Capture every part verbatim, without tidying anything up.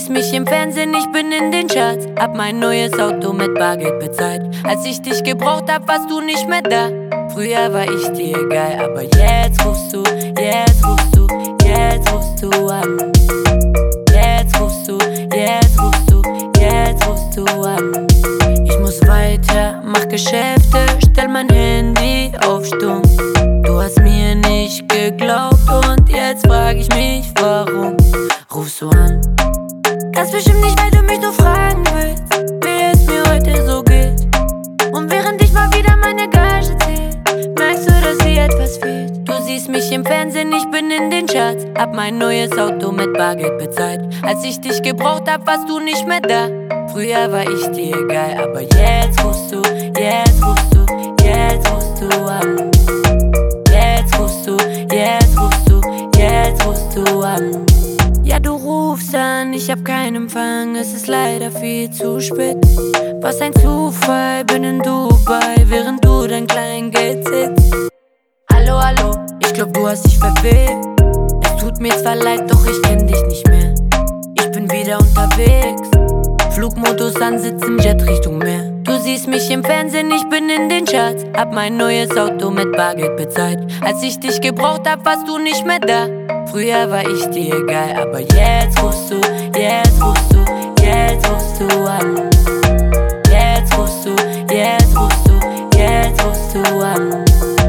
siehst mich im Fernsehen, ich bin in den Charts. Hab mein neues Auto mit Bargeld bezahlt. Als ich dich gebraucht hab, warst du nicht mehr da. Früher war ich dir egal, aber jetzt rufst du, jetzt rufst du, jetzt rufst du an. Jetzt rufst du, jetzt rufst du, jetzt rufst du an. Ich muss weiter, mach Geschäfte, stell mein Handy auf Stumm. Du hast mir nicht geglaubt und jetzt frag ich mich, warum rufst du an? Das bestimmt nicht, weil du mich nur fragen willst, wie es mir heute so geht. Und während ich mal wieder meine Gage zähl, merkst du, dass dir etwas fehlt. Du siehst mich im Fernsehen, ich bin in den Charts. Hab mein neues Auto mit Bargeld bezahlt. Als ich dich gebraucht hab, warst du nicht mehr da. Früher war ich dir egal, aber jetzt rufst du, jetzt rufst du, jetzt rufst du an. Jetzt rufst du, jetzt rufst du, jetzt rufst du an. Ja, du rufst an, ich hab keinen Empfang, es ist leider viel zu spät. Was ein Zufall, bin in Dubai, während du dein Kleingeld sitzt. Hallo, hallo, ich glaub, du hast dich verwählt. Es tut mir zwar leid, doch ich kenn dich nicht mehr. Ich bin wieder unterwegs, Flugmodus an, sitz im Jet Richtung Meer. Du siehst mich im Fernsehen, ich bin in den Charts. Hab mein neues Auto mit Bargeld bezahlt. Als ich dich gebraucht hab, warst du nicht mehr da. Früher war ich dir egal, aber jetzt rufst du, jetzt rufst du, jetzt rufst du an. Jetzt rufst du, jetzt rufst du, jetzt rufst du an.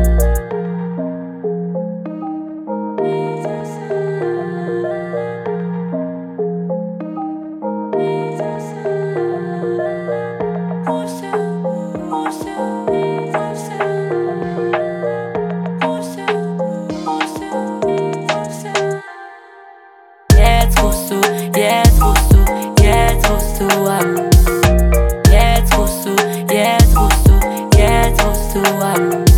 Jetzt rufst du, jetzt rufst du, jetzt rufst du an. Jetzt rufst du, jetzt rufst du, jetzt rufst du an.